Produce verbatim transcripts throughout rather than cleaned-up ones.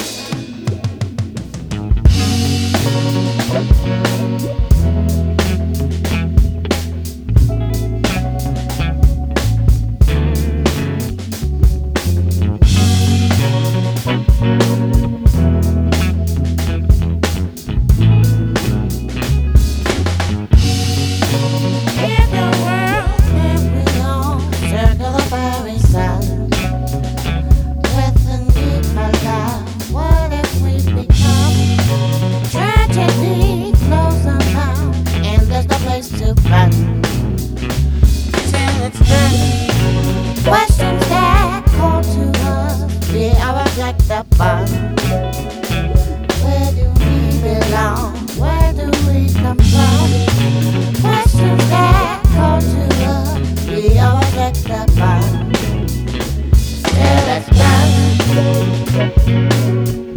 Questions that call to us, they are like the bus. Where do we belong? Where do we come from? Questions that call to us, they are like the bus. Yeah, let's dance.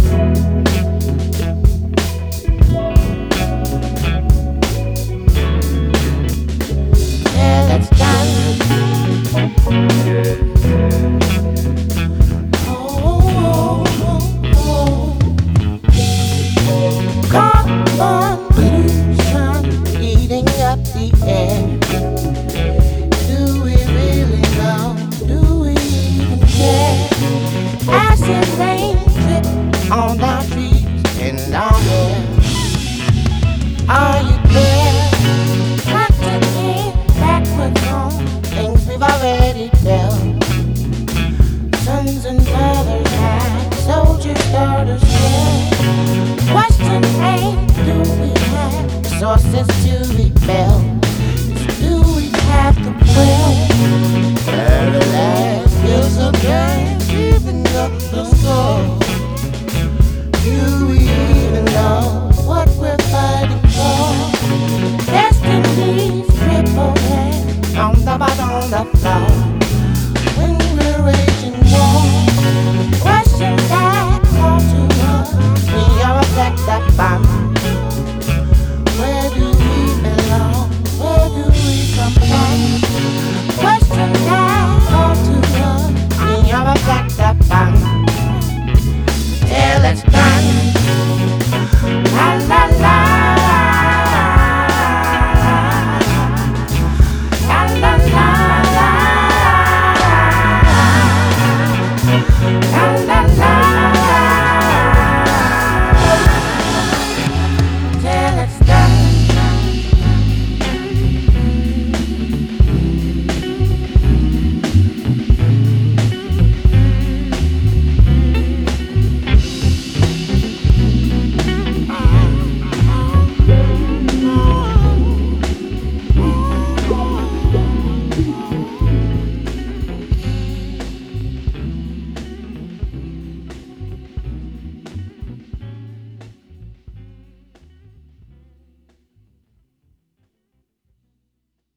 Do we really know? Do we even care? Acid rain drip on our trees and our hair. Are you there? Hunting in backwards on things we've already dealt. Sons and brothers had soldiers, daughters share. Question ain't, do we have resources to rebel?